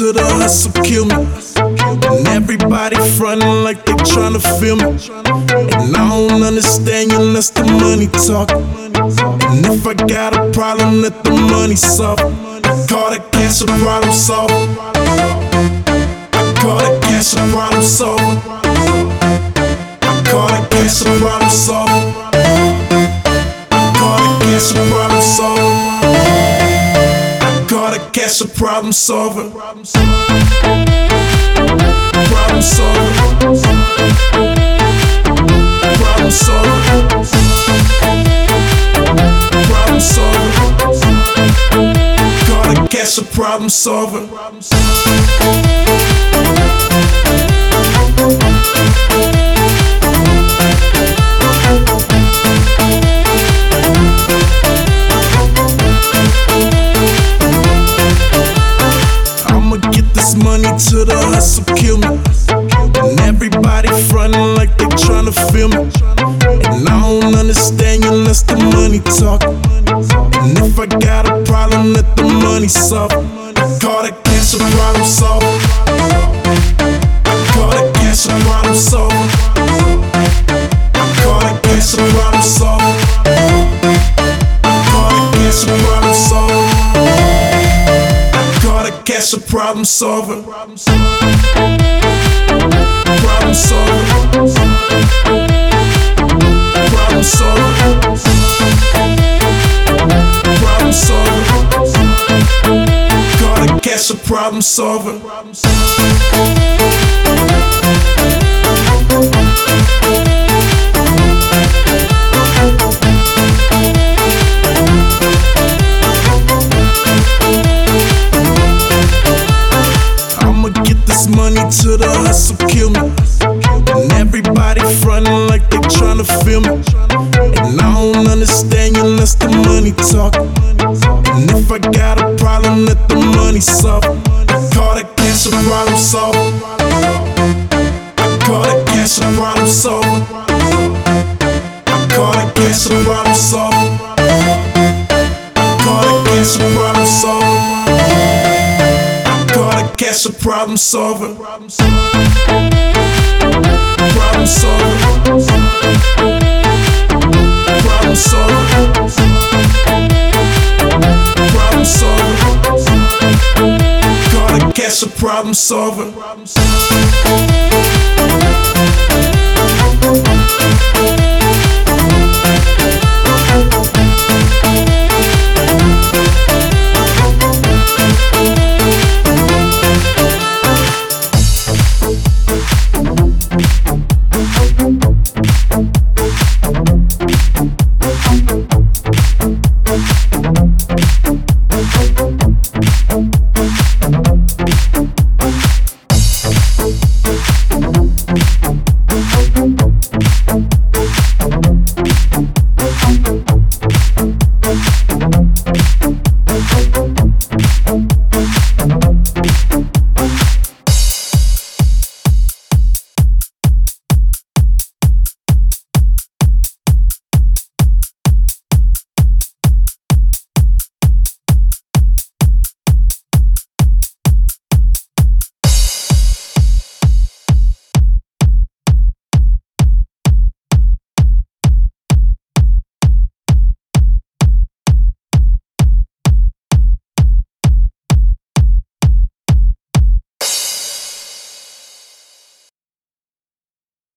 to the hustle kill me. And everybody frontin' like they tryna feel me. And I don't understand you unless the money talk. And if I got a problem, let the money solve. I call that cash a problem solver. I call that cash a problem solver. I call that cash a problem solver. I call that cash a problem solver. I call that cash a problem solver. Problem solver. Problem solver. Problem solver. Call that cash a problem solver. I'ma get this money to the hustle kill me. And everybody frontin' like they tryna feel me. And I don't understand you unless the money talk. And if I got a problem, let the money solve. I call that cash a problem solver. I call that cash a problem solver. I call that cash a problem solver. I call that cash a problem solver. I call that cash a problem solver. Problem solver. Problem solver. Problem solver. Call that cash a problem solver. I'ma get this money to the hustle kill me. And everybody frontin' like they tryna feel me. And I don't understand you unless the money talk. And if I got a problem, let the money solve. I call that cash a problem solver. I call that cash a problem solver. I call that cash a problem solver. I call that cash a problem solver. I call that cash a problem solver. Problem solver. Problem solver. Problem solver. Call that cash a problem solver.